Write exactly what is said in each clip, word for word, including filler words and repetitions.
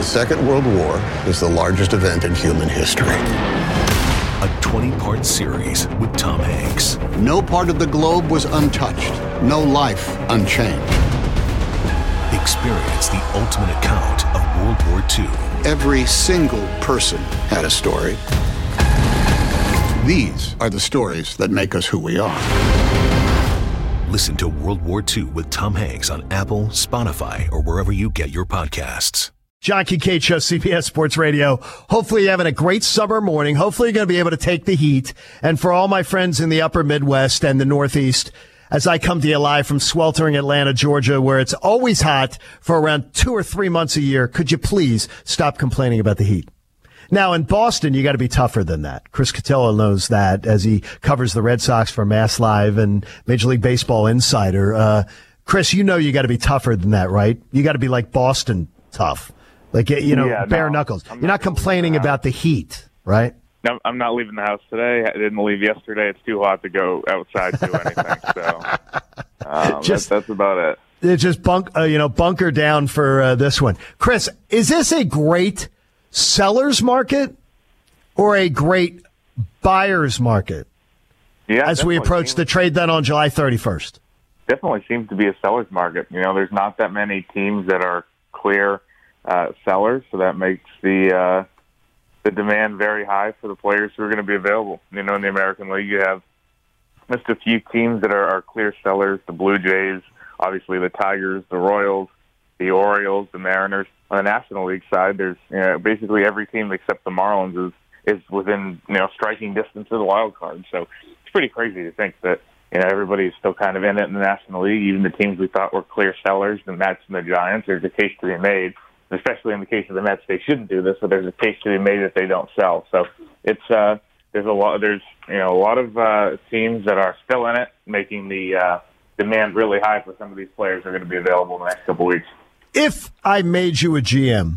Second World War is the largest event in human history. A twenty-part series with Tom Hanks. No part of the globe was untouched. No life unchanged. Experience the ultimate account of World War Two. Every single person had a story. These are the stories that make us who we are. Listen to World War Two with Tom Hanks on Apple, Spotify, or wherever you get your podcasts. John Kincaid Show, C B S Sports Radio. Hopefully you're having a great summer morning. Hopefully you're going to be able to take the heat. And for all my friends in the upper Midwest and the Northeast, as I come to you live from sweltering Atlanta, Georgia, where it's always hot for around two or three months a year, could you please stop complaining about the heat? Now, in Boston, you got to be tougher than that. Chris Cotillo knows that as he covers the Red Sox for Mass Live and Major League Baseball Insider. Uh, Chris, you know you got to be tougher than that, right? You got to be like Boston tough. Like, you know, yeah, bare no, knuckles. I'm You're not, not complaining about the heat, right? No, I'm not leaving the house today. I didn't leave yesterday. It's too hot to go outside to do anything. So um, just, that's, that's about it. It's just bunk, uh, you know, bunker down for uh, this one. Chris, is this a great seller's market or a great buyer's market? Yeah, as we approach seems, the trade deadline on July thirty-first. Definitely seems to be a seller's market. You know, there's not that many teams that are clear uh, sellers, so that makes the uh, the demand very high for the players who are going to be available. You know, in the American League, you have just a few teams that are, are clear sellers: the Blue Jays, obviously the Tigers, the Royals, the Orioles, the Mariners. On the National League side, there's you know, basically every team except the Marlins is is within you know striking distance of the wild card. So it's pretty crazy to think that you know everybody is still kind of in it in the National League. Even the teams we thought were clear sellers, the Mets and the Giants. There's a case to be made, especially in the case of the Mets. They shouldn't do this, but there's a case to be made that they don't sell. So it's uh, there's a lot there's you know a lot of uh, teams that are still in it, making the uh, demand really high for some of these players who are going to be available in the next couple of weeks. If I made you a G M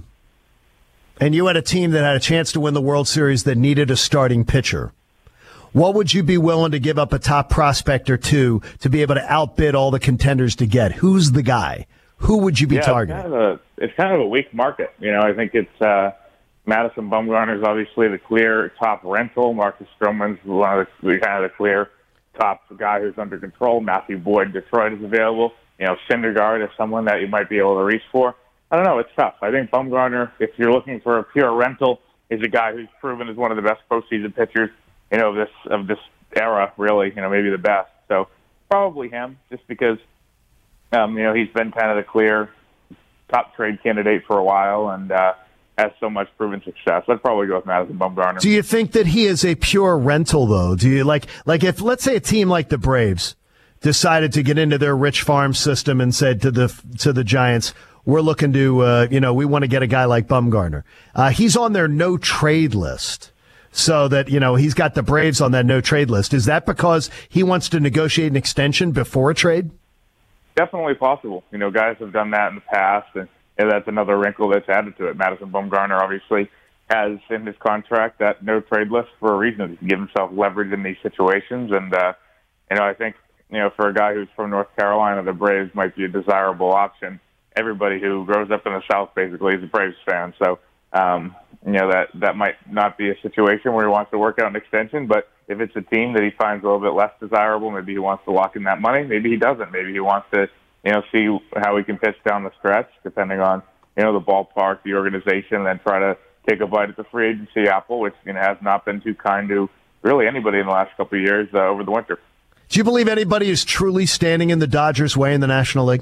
and you had a team that had a chance to win the World Series that needed a starting pitcher, what would you be willing to give up a top prospect or two to be able to outbid all the contenders to get? Who's the guy? Who would you be yeah, targeting? It's kind, of a, it's kind of a weak market. You know, I think it's uh, Madison Bumgarner is obviously the clear top rental. Marcus Stroman's one of the kind of the clear top guy who's under control. Matthew Boyd, Detroit is available. You know, Syndergaard is someone that you might be able to reach for. I don't know. It's tough. I think Bumgarner, if you're looking for a pure rental, is a guy who's proven as one of the best postseason pitchers, you know, of this of this era, really. You know, maybe the best. So probably him, just because, um, you know, he's been kind of the clear top trade candidate for a while and uh, has so much proven success. I'd probably go with Madison Bumgarner. Do you think that he is a pure rental, though? Do you like like if let's say a team like the Braves decided to get into their rich farm system and said to the to the Giants, we're looking to, uh, you know, we want to get a guy like Bumgarner. Uh, he's on their no trade list, so that, you know, he's got the Braves on that no trade list. Is that because he wants to negotiate an extension before a trade? Definitely possible. You know, guys have done that in the past, and, and that's another wrinkle that's added to it. Madison Bumgarner obviously has in his contract that no trade list for a reason. He can give himself leverage in these situations, and, uh, you know, I think, you know, for a guy who's from North Carolina, the Braves might be a desirable option. Everybody who grows up in the South basically is a Braves fan. So, um, you know, that, that might not be a situation where he wants to work out an extension. But if it's a team that he finds a little bit less desirable, maybe he wants to lock in that money. Maybe he doesn't. Maybe he wants to, you know, see how he can pitch down the stretch, depending on, you know, the ballpark, the organization, and then try to take a bite at the free agency apple, which, you know, has not been too kind to really anybody in the last couple of years uh, over the winter. Do you believe anybody is truly standing in the Dodgers' way in the National League?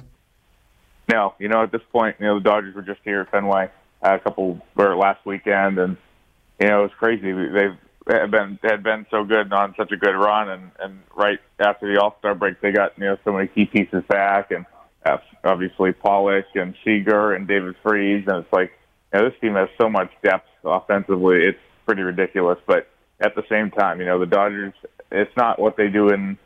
No. You know, at this point, you know, the Dodgers were just here at Fenway uh, a couple or last weekend, and you know, it was crazy. They've had been had been so good and on such a good run, and, and right after the All-Star break, they got you know so many key pieces back, and uh, obviously Pollock and Seager and David Freese, and it's like you know, this team has so much depth offensively. It's pretty ridiculous, but at the same time, you know, the Dodgers, it's not what they do in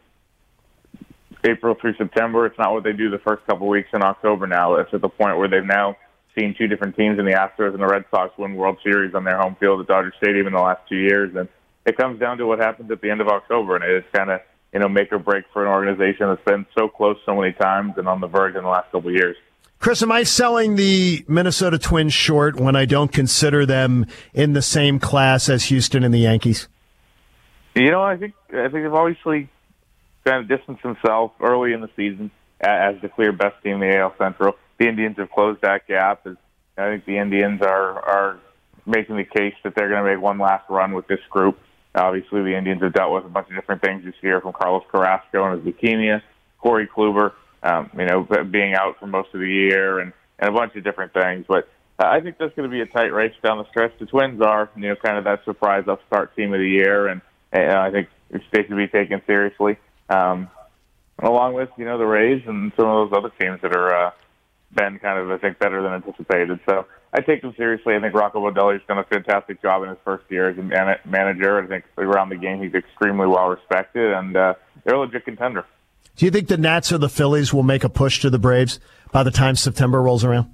April through September. It's not what they do the first couple of weeks in October now. It's at the point where they've now seen two different teams in the Astros and the Red Sox win World Series on their home field at Dodger Stadium in the last two years. And it comes down to what happens at the end of October. And it's kind of, you know, make or break for an organization that's been so close so many times and on the verge in the last couple of years. Chris, am I selling the Minnesota Twins short when I don't consider them in the same class as Houston and the Yankees? You know, I think I think they've obviously kind of distanced themselves early in the season as the clear best team in the A L Central. The Indians have closed that gap. I think the Indians are are making the case that they're going to make one last run with this group. Obviously, the Indians have dealt with a bunch of different things this year, from Carlos Carrasco and his leukemia, Corey Kluber, um, you know, being out for most of the year, and, and a bunch of different things. But uh, I think that's going to be a tight race down the stretch. The Twins are, you know, kind of that surprise upstart team of the year, and, and I think they should be taken seriously, um, along with, you know, the Rays and some of those other teams that are uh, been kind of, I think, better than anticipated. So I take them seriously. I think Rocco Baldelli's done a fantastic job in his first year as a man- manager. I think around the game he's extremely well respected, and uh, they're a legit contender. Do you think the Nats or the Phillies will make a push to the Braves by the time September rolls around?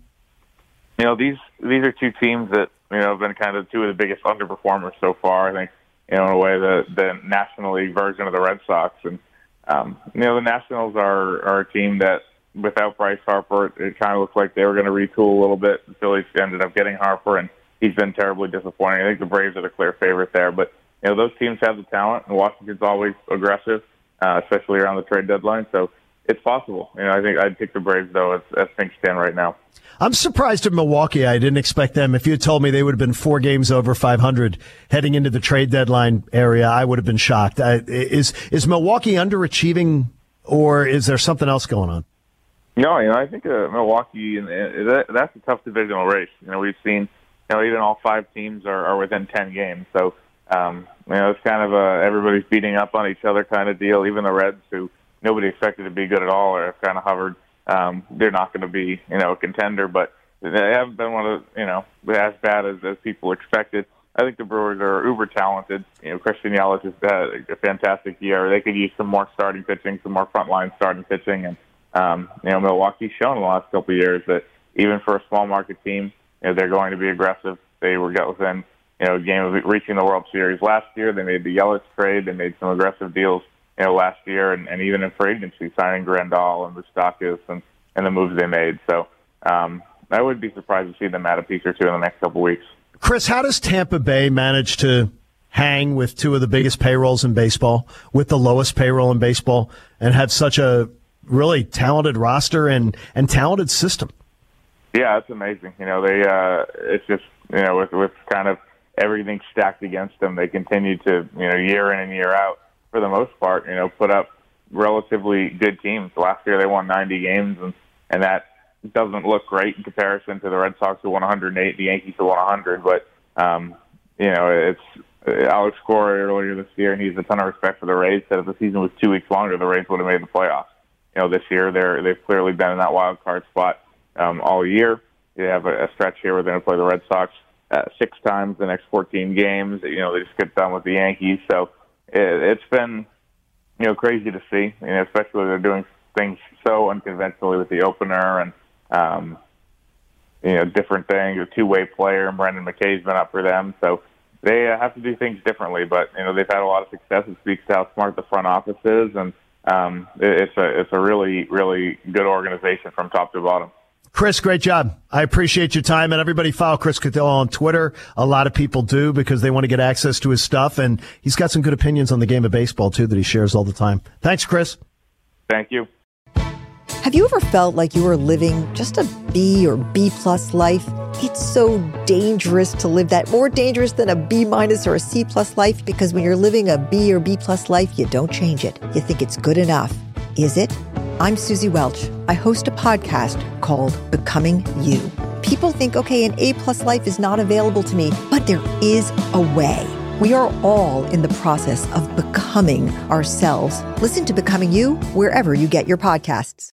You know, these these are two teams that, you know, have been kind of two of the biggest underperformers so far. I think, you know, in a way, the, the National League version of the Red Sox. And, um, you know, the Nationals are, are a team that, without Bryce Harper, it kind of looked like they were going to retool a little bit. The Phillies ended up getting Harper, and he's been terribly disappointing. I think the Braves are the clear favorite there. But, you know, those teams have the talent, and Washington's always aggressive, uh, especially around the trade deadline. So it's possible. You know, I think I'd pick the Braves, though, as, as things stand right now. I'm surprised at Milwaukee. I didn't expect them. If you had told me they would have been four games over five hundred heading into the trade deadline area, I would have been shocked. I, is is Milwaukee underachieving, or is there something else going on? No, you know, I think uh, Milwaukee, and that, that's a tough divisional race. You know, we've seen, you know, even all five teams are, are within ten games. So, um, you know, it's kind of a everybody's beating up on each other kind of deal. Even the Reds, who nobody expected to be good at all, have kind of hovered. Um, they're not going to be, you know, a contender, but they haven't been one of, you know, as bad as, as people expected. I think the Brewers are uber talented. You know, Christian Yelich has had a fantastic year. They could use some more starting pitching, some more frontline starting pitching, and Um, you know, Milwaukee's shown in the last couple of years that even for a small market team, you know, they're going to be aggressive. They were got within, you know, a game of reaching the World Series last year. They made the Yelich trade. They made some aggressive deals, you know, last year, and, and even in free agency, signing Grandal and Moustakas and, and the moves they made. So um, I would be surprised to see them add a piece or two in the next couple of weeks. Chris, how does Tampa Bay manage to hang with two of the biggest payrolls in baseball, with the lowest payroll in baseball, and have such a really talented roster and, and talented system? Yeah, it's amazing. You know, they uh, it's just, you know, with, with kind of everything stacked against them, they continue to, you know, year in and year out, for the most part, you know, put up relatively good teams. Last year they won ninety games, and, and that doesn't look great in comparison to the Red Sox who won one hundred eight, the Yankees who won one hundred. But, um, you know, it's Alex Cora earlier this year, and he has a ton of respect for the Rays, said if the season was two weeks longer, the Rays would have made the playoffs. You know, this year they're they've clearly been in that wild card spot um, all year. They have a, a stretch here where they're going to play the Red Sox uh, six times the next fourteen games. You know, they just get done with the Yankees, so it, it's been, you know, crazy to see. You know, especially when they're doing things so unconventionally with the opener and um, you know, different things. A two-way player, and Brendan McKay's been up for them, so they uh, have to do things differently. But you know, they've had a lot of success. It speaks to how smart the front office is, and Um, it's a it's a really, really good organization from top to bottom. Chris, great job. I appreciate your time, and everybody follow Chris Cotillo on Twitter. A lot of people do because they want to get access to his stuff, and he's got some good opinions on the game of baseball, too, that he shares all the time. Thanks, Chris. Thank you. Have you ever felt like you were living just a B or B-plus life? It's so dangerous to live that, more dangerous than a B-minus or a C-plus life, because when you're living a B or B-plus life, you don't change it. You think it's good enough. Is it? I'm Susie Welch. I host a podcast called Becoming You. People think, okay, an A-plus life is not available to me, but there is a way. We are all in the process of becoming ourselves. Listen to Becoming You wherever you get your podcasts.